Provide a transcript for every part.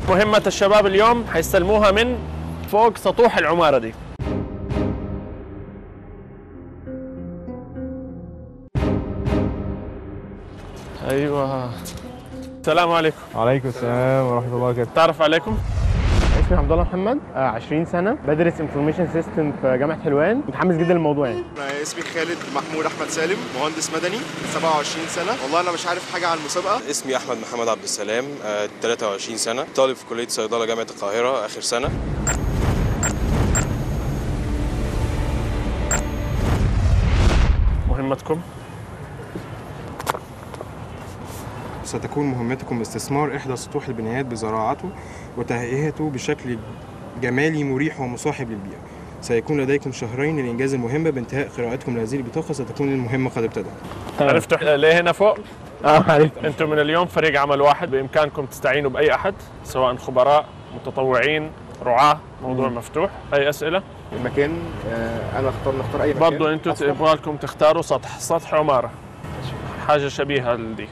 مهمة الشباب اليوم حيستلموها من فوق سطوح العمارة دي. ايوه. السلام عليكم. وعليكم السلام ورحمة الله وبركاته. تعرف عليكم؟ اسمي عبد الله محمد، 20 سنة، بدرس انفورميشن سيستم في جامعة حلوان، متحمس جدا للموضوع يعني. أنا اسمي خالد محمود أحمد سالم، مهندس مدني، 27 سنة. والله أنا مش عارف حاجة عن المسابقة. اسمي أحمد محمد عبد السلام، 23 سنة، طالب في كلية صيدلة جامعة القاهرة آخر سنة. مهمتكم؟ ستكون مهمتكم استثمار إحدى سطوح البنايات بزراعته وتهيئته بشكل جمالي مريح ومصاحب للبيئة. سيكون لديكم شهرين لإنجاز المهمة. بانتهاء قراءتكم لهذه البطاقة ستكون المهمة قد ابتدت. عرفتوا ليه هنا فوق؟ عرفت. انتم من اليوم فريق عمل واحد، بإمكانكم تستعينوا بأي أحد سواء خبراء، متطوعين، رعاة. موضوع مفتوح. أي أسئلة؟ المكان أنا نختار أي مكان. برضو انتم يبغى لكم تختاروا سطح عمارة، حاجة شبيهة لدي.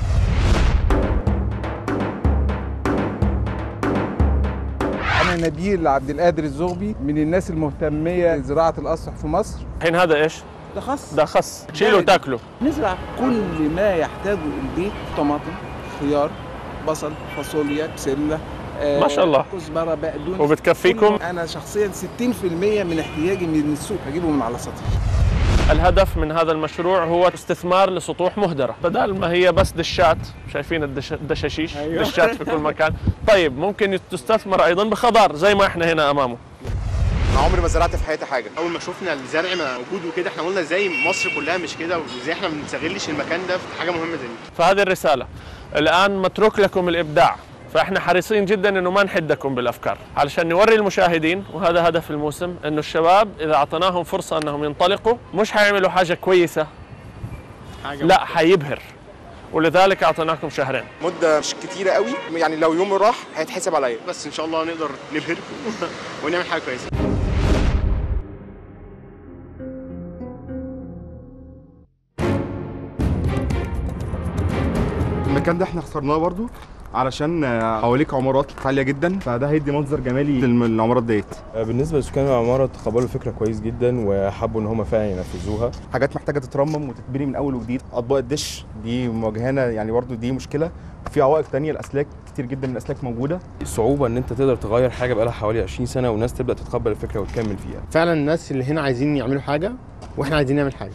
أنا نبيل عبد القادر الزغبي، من الناس المهتمية بزراعة الأسطح في مصر. الحين هذا ايش؟ ده خس. ده خس، تشيله وتاكله. نزرع كل ما يحتاجه البيت، طماطم، خيار، بصل، فاصوليا، بسلة، ما شاء الله. كزبرة، بقدونس. وبتكفيكم؟ أنا شخصيا 60% من احتياجي من السوق بجيبه من على السطح. الهدف من هذا المشروع هو استثمار لسطوح مهدرة، بدل ما هي بس دشات. شايفين الدشاشيش؟ أيوة. دشات في كل مكان. طيب ممكن تستثمر أيضا بخضار زي ما احنا هنا أمامه. عمري ما زرعت في حياتي حاجة. أول ما شفنا الزرع موجود وكده احنا قلنا ازاي مصر كلها مش كده، وازاي احنا ما بنستغلش المكان ده في حاجة مهمة زي دي. فهذه الرسالة. الآن متروك لكم الإبداع، فاحنا حريصين جدا انه ما نحدكم بالافكار علشان نوري المشاهدين، وهذا هدف الموسم، انه الشباب اذا اعطيناهم فرصه انهم ينطلقوا مش حيعملوا حاجه كويسه، لا حيبهر. ولذلك اعطيناكم شهرين. مدة مش كتيرة قوي يعني، لو يوم راح هيتحسب عليا، بس ان شاء الله نقدر نبهر ونعمل حاجة كويسة. المكان ده احنا اخترناه برضو علشان حواليك عمارات عالية جدا، فده هيدي منظر جمالي للعمارات ديت. بالنسبة لسكان العمارة تقبلوا الفكرة كويس جدا وحبوا ان هم فعلا ينفذوها. حاجات محتاجة تترمم وتتبني من أول وجديد. أطباق الدش دي مواجهانا يعني، برضو دي مشكلة. في عوائق تانية، الأسلاك كتير جدا من الأسلاك موجودة. الصعوبة ان انت تقدر تغير حاجة بقالها حوالي 20 سنة والناس تبدأ تتقبل الفكرة وتكمل فيها. فعلا الناس اللي هنا عايزين يعملوا حاجة واحنا عايزين نعمل حاجة.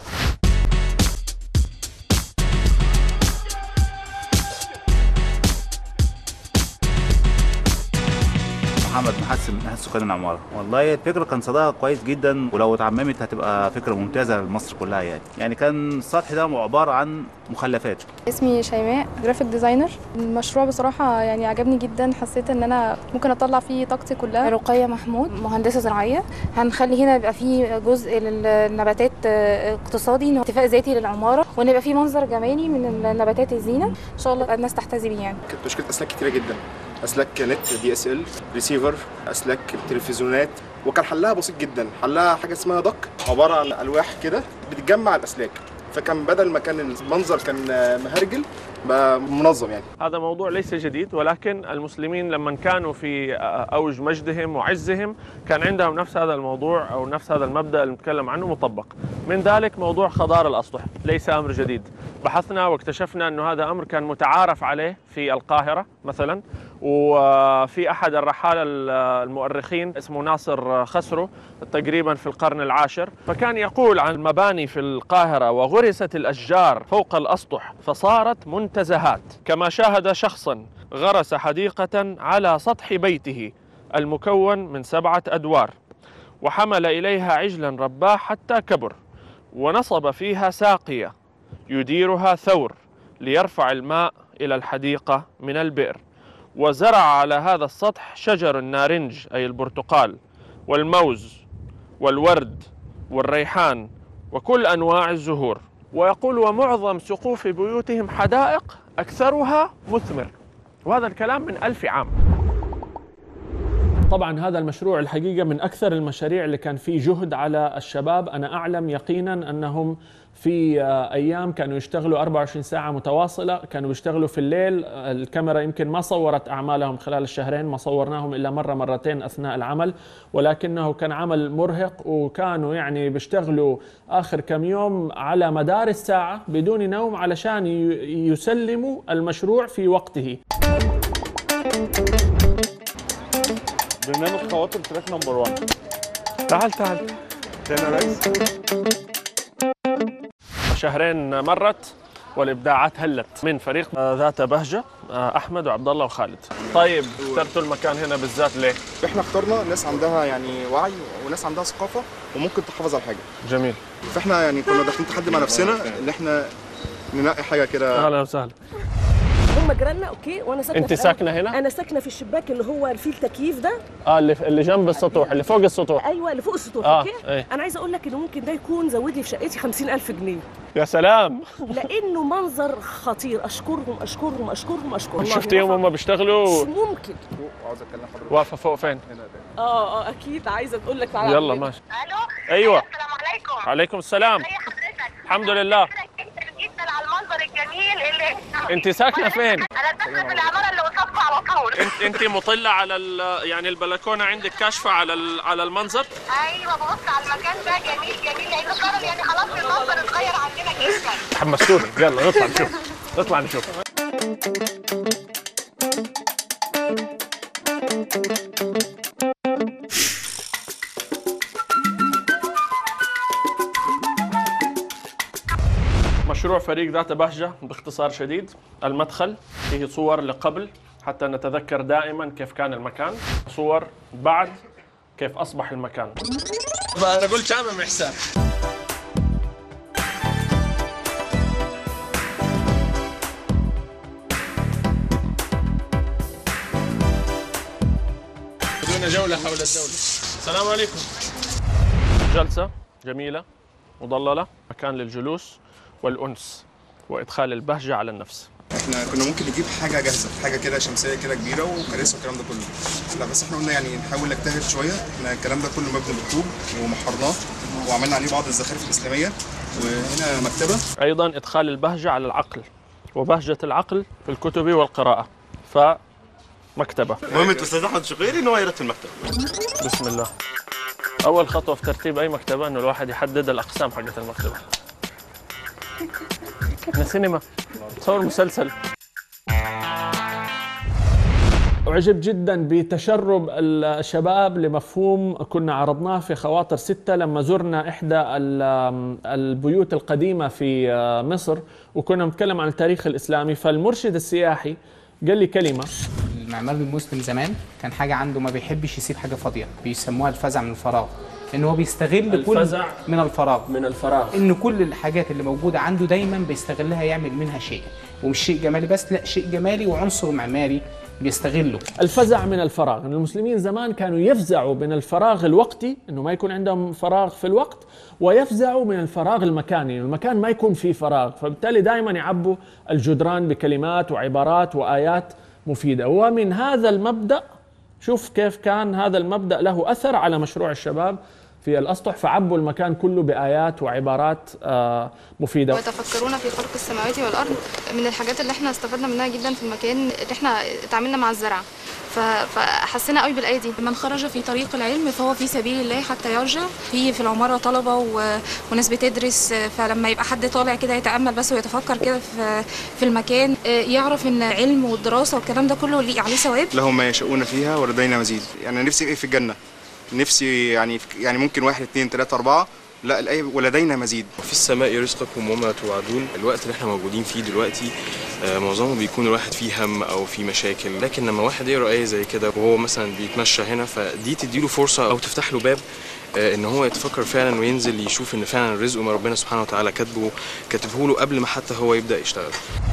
محمد محسن من اهل سكان العماره. والله الفكره كان صداها كويس جدا، ولو اتعممت هتبقى فكره ممتازه لمصر كلها يعني كان السطح ده عباره عن مخلفات. اسمي شيماء، جرافيك ديزاينر. المشروع بصراحه يعني عجبني جدا، حسيت ان انا ممكن اطلع فيه طاقتي كلها. رقية محمود، مهندسه زراعيه. هنخلي هنا يبقى فيه جزء للنباتات اقتصادي، اتفاق ذاتي للعماره، وان يبقى فيه منظر جمالي من النباتات الزينه ان شاء الله الناس تحتذي بيه يعني. كانت مشكلة اسلاك كتيرة جدا، اسلاك نت DSL ريسيفر، اسلاك تلفزيونات، وكان حلها بسيط جدا. حلها حاجه اسمها دك، عباره عن الواح كده بتجمع الاسلاك، فكان بدل ما كان المنظر كان مهرجل بقى منظم يعني. هذا موضوع ليس جديد، ولكن المسلمين لما كانوا في اوج مجدهم وعزهم كان عندهم نفس هذا الموضوع او نفس هذا المبدا اللي نتكلم عنه مطبق. من ذلك موضوع خضار الاسطح ليس امر جديد. بحثنا واكتشفنا انه هذا امر كان متعارف عليه في القاهره مثلا، وفي احد الرحاله المؤرخين اسمه ناصر خسرو تقريبا في القرن العاشر، فكان يقول عن المباني في القاهره: وغرست الاشجار فوق الاسطح فصارت منتزهات، كما شاهد شخصا غرس حديقه على سطح بيته المكون من 7 أدوار، وحمل اليها عجلا رباه حتى كبر، ونصب فيها ساقيه يديرها ثور ليرفع الماء الى الحديقه من البئر، وزرع على هذا السطح شجر النارنج أي البرتقال والموز والورد والريحان وكل أنواع الزهور. ويقول: ومعظم سقوف بيوتهم حدائق أكثرها مثمر. وهذا الكلام من 1000 عام. طبعا هذا المشروع الحقيقة من أكثر المشاريع اللي كان فيه جهد على الشباب. أنا أعلم يقينا أنهم في أيام كانوا يشتغلوا 24 ساعة متواصلة، كانوا يشتغلوا في الليل. الكاميرا يمكن ما صورت أعمالهم خلال الشهرين، ما صورناهم إلا مرة مرتين أثناء العمل، ولكنه كان عمل مرهق، وكانوا يعني بيشتغلوا آخر كم يوم على مدار الساعة بدون نوم علشان يسلموا المشروع في وقته. برنامج خواطر تراك نمبر 1. تعال تاني يا ريس. شهرين مرت والابداعات هلت من فريق ذات بهجه، احمد وعبد الله وخالد. طيب اخترتوا المكان هنا بالذات ليه؟ احنا اخترنا ناس عندها يعني وعي وناس عندها ثقافه وممكن تحافظ على حاجه. جميل. فاحنا يعني كنا داخلين تحدي مع نفسنا ان احنا ننقي حاجه كده. اهلا وسهلا. هم جيراننا اوكي، وانا ساكنه. انت ساكنه هنا؟ انا ساكنه في الشباك اللي هو فيه التكييف ده. اللي جنب السطوح، اللي فوق السطوح. ايوه اللي فوق السطوح. اوكي. ايه؟ انا عايزه اقول لك انه ممكن ده يكون زود لي في شقتي 50,000 جنيه. يا سلام. لانه منظر خطير. اشكرهم. شفتيهم هم بيشتغلوا؟ مش ممكن. عاوز اتكلم حضرتك. واقفه فوق فين؟ اكيد عايزه تقول لك تعالى. يلا ماشي. الو. ايوه. السلام عليكم. عليكم السلام. ازي حضرتك؟ الحمد لله. جدا على المنظر الجميل اللي انت ساكنه فين؟ انا ساكنه في العماره اللي قصادكم على طول. انت مطله على يعني البلكونه عندك كاشفه على المنظر؟ ايوه ببص على المكان ده جميل لانه فعلا يعني خلاص المنظر اتغير عندنا جدا. حمستوني. يلا نطلع نشوف. مشروع فريق ذات بهجة باختصار شديد، المدخل فيه صور لقبل حتى نتذكر دائما كيف كان المكان، صور بعد كيف أصبح المكان. أنا قلت شامم إحسان. بدون جولة حول الدولة. السلام عليكم. جلسة جميلة مضللة، مكان للجلوس والأنس وإدخال البهجة على النفس. احنا كنا ممكن نجيب حاجه جاهزه، حاجه كده شمسيه كده كبيره وكراسي والكلام ده كله. لا بس احنا قلنا يعني نحاول نجتهد شويه. احنا الكلام ده كله مبني بالطوب ومحرناه وعملنا عليه بعض الزخارف الاسلاميه، وهنا مكتبه. ايضا ادخال البهجه على العقل، وبهجه العقل في الكتب والقراءه، فمكتبه. مهمة استاذ احمد شقيري ان هو يرتب المكتبه. بسم الله. اول خطوه في ترتيب اي مكتبه انه الواحد يحدد الاقسام حقت المكتبه. احنا سينما، تصور مسلسل. أعجب جدا بتشرب الشباب لمفهوم كنا عرضناه في خواطر 6 لما زرنا إحدى البيوت القديمة في مصر وكنا نتكلم عن التاريخ الإسلامي. فالمرشد السياحي قال لي كلمة: المعمار المسلم زمان كان حاجة عنده ما بيحبش يسيب حاجة فاضية، بيسموها الفزع من الفراغ، إن هو بيستغل كل من الفراغ إن كل الحاجات اللي موجودة عنده دايما بيستغلها يعمل منها شيء، ومش شيء جمالي بس، لا شيء جمالي وعنصر معماري بيستغله. الفزع من الفراغ. المسلمين زمان كانوا يفزعوا من الفراغ الوقتي، انه ما يكون عندهم فراغ في الوقت، ويفزعوا من الفراغ المكاني، المكان ما يكون فيه فراغ، فبالتالي دائما يعبوا الجدران بكلمات وعبارات وآيات مفيدة. ومن هذا المبدأ شوف كيف كان هذا المبدأ له أثر على مشروع الشباب في الأسطح، فعبوا المكان كله بآيات وعبارات مفيدة. ويتفكرون في خلق السماوات والأرض. من الحاجات اللي احنا استفدنا منها جدا في المكان اللي احنا اتعاملنا مع الزرع، فحسينا قوي بالآية دي. من خرج في طريق العلم فهو في سبيل الله حتى يرجع. في العمارة طلبة وناس بتدرس، فلما يبقى حد طالع كده يتأمل بس ويتفكر كده في المكان، يعرف ان علم والدراسة والكلام ده كله ليه عليه ثواب. لهم ما يشاءون فيها ولدينا مزيد. يعني نفسي ايه في الجنة؟ نفسي يعني ممكن 1 2 3 4، لا الآية ولدينا مزيد. في السماء رزقكم وما توعدون. الوقت اللي احنا موجودين فيه دلوقتي معظمه بيكون الواحد فيه هم او فيه مشاكل، لكن لما واحد يقرا آية زي كده وهو مثلا بيتمشى هنا، فدي تديله فرصة او تفتح له باب ان هو يتفكر فعلا وينزل يشوف ان فعلا الرزق ما ربنا سبحانه وتعالى كاتبه له قبل ما حتى هو يبدأ يشتغل.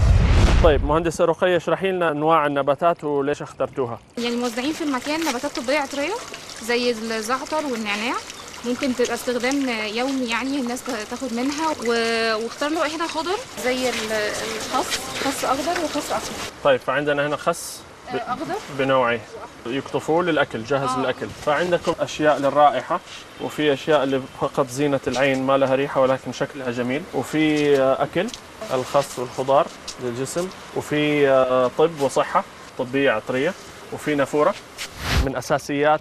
طيب مهندسة رقية، اشرحي لنا انواع النباتات وليش اخترتوها. يعني موزعين في المكان نباتات طبية عطرية زي الزعتر والنعناع، ممكن تبقى استخدام يومي يعني الناس تاخد منها، واخترنا احنا خضر زي الخس، خس اخضر وخس احمر. طيب فعندنا هنا خس اخضر بنوعه يقطفوه للاكل، جاهز للاكل. فعندكم اشياء للرائحه، وفي اشياء اللي فقط زينه العين ما لها ريحه ولكن شكلها جميل، وفي اكل الخس والخضار للجسم، وفي طب وصحه طبيه عطريه، وفي نافوره. من اساسيات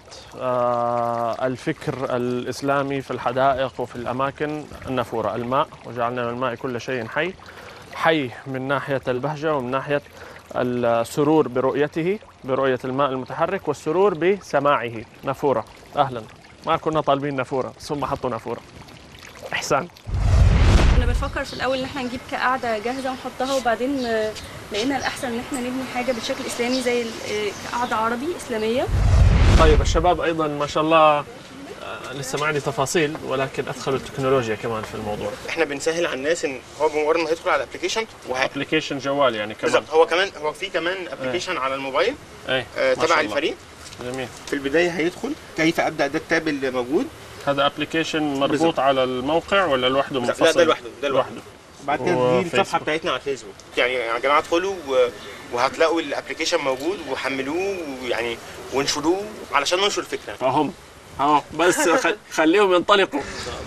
الفكر الاسلامي في الحدائق وفي الاماكن النافوره، الماء، وجعلنا من الماء كل شيء حي. حي من ناحيه البهجه ومن ناحيه السرور برؤية الماء المتحرك، والسرور بسماعه. نافورة، أهلا. ما كنا طالبين نافورة بس هم حطوا نافورة. إحسان. كنا بنفكر في الأول إن احنا نجيب كقاعدة جاهزة ونحطها، وبعدين لقينا الأحسن إن احنا نبني حاجة بالشكل إسلامي زي قاعدة عربي إسلامية. طيب الشباب أيضا ما شاء الله لسه ما عندي تفاصيل، ولكن ادخلوا التكنولوجيا كمان في الموضوع. احنا بنسهل على الناس ان هو بمجرد ما يدخل على الابلكيشن ابلكيشن جوال يعني كمان. بالظبط. هو في كمان ابلكيشن على الموبايل تبع الفريق. جميل. في البدايه هيدخل كيف ابدا، ده التاب اللي موجود. هذا ابلكيشن مربوط على الموقع ولا لوحده منفصل؟ لا ده لوحده. بعد كده دي الصفحه بتاعتنا على الفيسبوك، يعني يا جماعه ادخلوا وهتلاقوا الابلكيشن موجود، وحملوه ويعني وانشروه علشان ننشر الفكره. فهم بس خليهم ينطلقوا،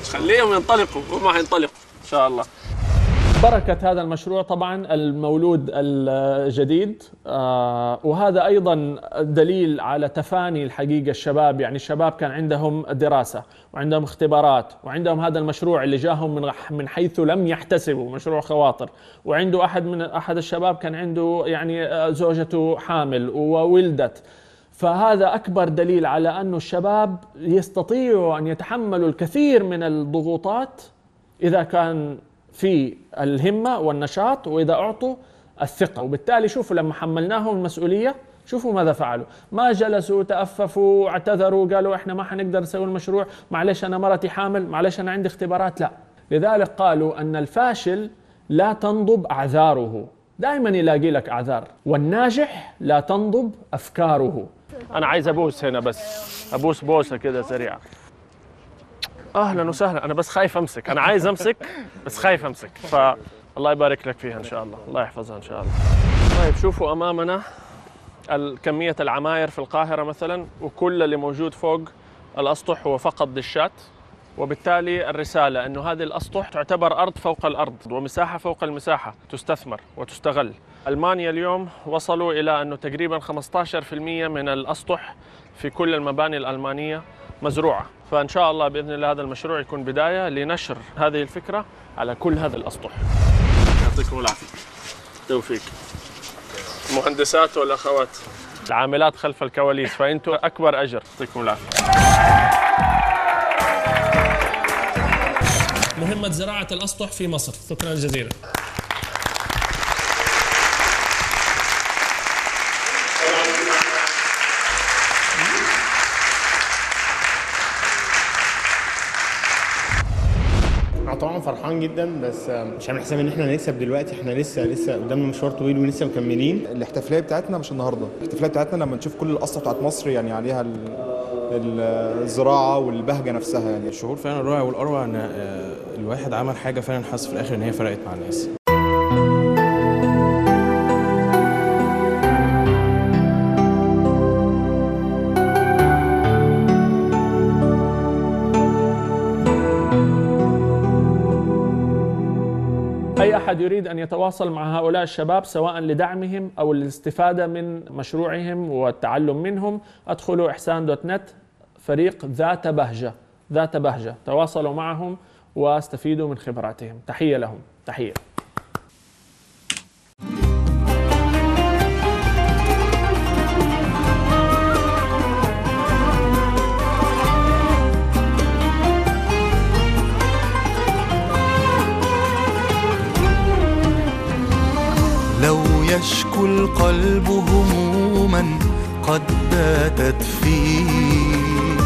هم هينطلقوا ان شاء الله. بركة هذا المشروع طبعا المولود الجديد، وهذا أيضا دليل على تفاني الحقيقة الشباب. يعني الشباب كان عندهم دراسة وعندهم اختبارات وعندهم هذا المشروع اللي جاهم من حيث لم يحتسبوا، مشروع خواطر. وعنده أحد الشباب كان عنده يعني زوجته حامل وولدت. فهذا أكبر دليل على أن الشباب يستطيعوا أن يتحملوا الكثير من الضغوطات إذا كان في الهمة والنشاط، وإذا أعطوا الثقة. وبالتالي شوفوا لما حملناهم المسؤولية شوفوا ماذا فعلوا. ما جلسوا تأففوا اعتذروا قالوا إحنا ما حنقدر نسوي المشروع، معلش أنا مرتي حامل، معلش أنا عندي اختبارات. لا، لذلك قالوا أن الفاشل لا تنضب أعذاره، دائما يلاقي لك أعذار، والناجح لا تنضب أفكاره. أنا عايز أبوس هنا، بس أبوس بوسة كده سريعة. أهلا وسهلا. أنا بس خايف أمسك، أنا عايز أمسك بس خايف أمسك، فالله يبارك لك فيها إن شاء الله، الله يحفظها إن شاء الله. طيب شوفوا أمامنا كمية العماير في القاهرة مثلا، وكل اللي موجود فوق الأسطح هو فقط دشات. وبالتالي الرسالة أنه هذه الأسطح تعتبر أرض فوق الأرض ومساحة فوق المساحة، تستثمر وتستغل. ألمانيا اليوم وصلوا إلى أنه تقريبا 15% من الأسطح في كل المباني الألمانية مزروعة. فإن شاء الله بإذن الله هذا المشروع يكون بداية لنشر هذه الفكرة على كل هذه الأسطح. يعطيكم العافية. توفيق. المهندسات والأخوات العاملات خلف الكواليس، فأنتم أكبر أجر. يعطيكم العافية. مهمة زراعة الأسطح في مصر. شكرا جزيلا. طبعا فرحان جدا، بس مش عامل حساب ان احنا نكسب دلوقتي. احنا لسه قدامنا مشوار طويل ولسه مكملين. الاحتفاليه بتاعتنا مش النهارده، الاحتفاليه بتاعتنا لما نشوف كل الاسطح بتاعت مصر يعني عليها الزراعه والبهجه نفسها. يعني الشعور فعلا رائع، والاروع ان الواحد عمل حاجه فعلا حاسس في الاخر ان هي فرقت مع الناس. أي أحد يريد أن يتواصل مع هؤلاء الشباب سواء لدعمهم أو الاستفادة من مشروعهم والتعلم منهم، ادخلوا إحسان.net فريق ذات بهجة، تواصلوا معهم واستفيدوا من خبراتهم. تحية لهم، تحية. لو يشكو القلب هموما قد باتت فيه،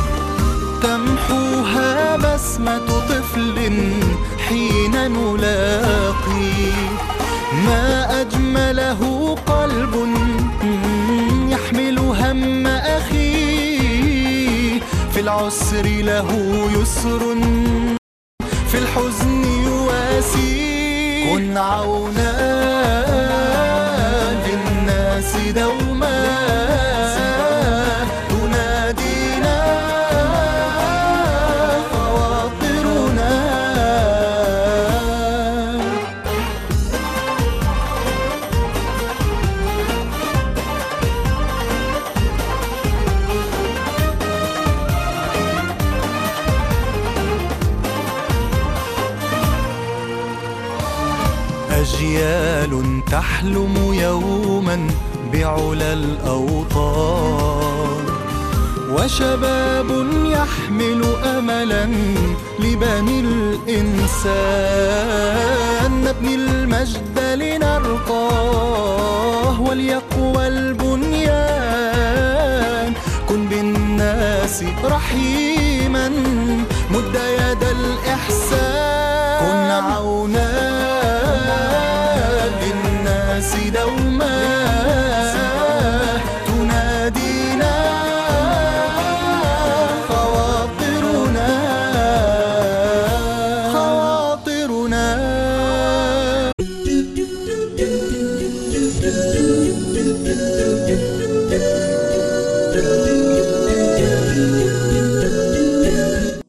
تمحوها بسمة طفل حين نلاقي. ما أجمله قلب يحمل هم أخيه، في العسر له يسر في الحزن يواسي. كن عونا للناس الناس دوما تنادينا خواطرنا. أجيال تحلم يوما بعلى الأوطان، وشباب يحمل أملا لبني الإنسان. نبني المجد لنرقاه وليقوى البنيان. كن بالناس رحيما، مد يد الإحسان، كن عونا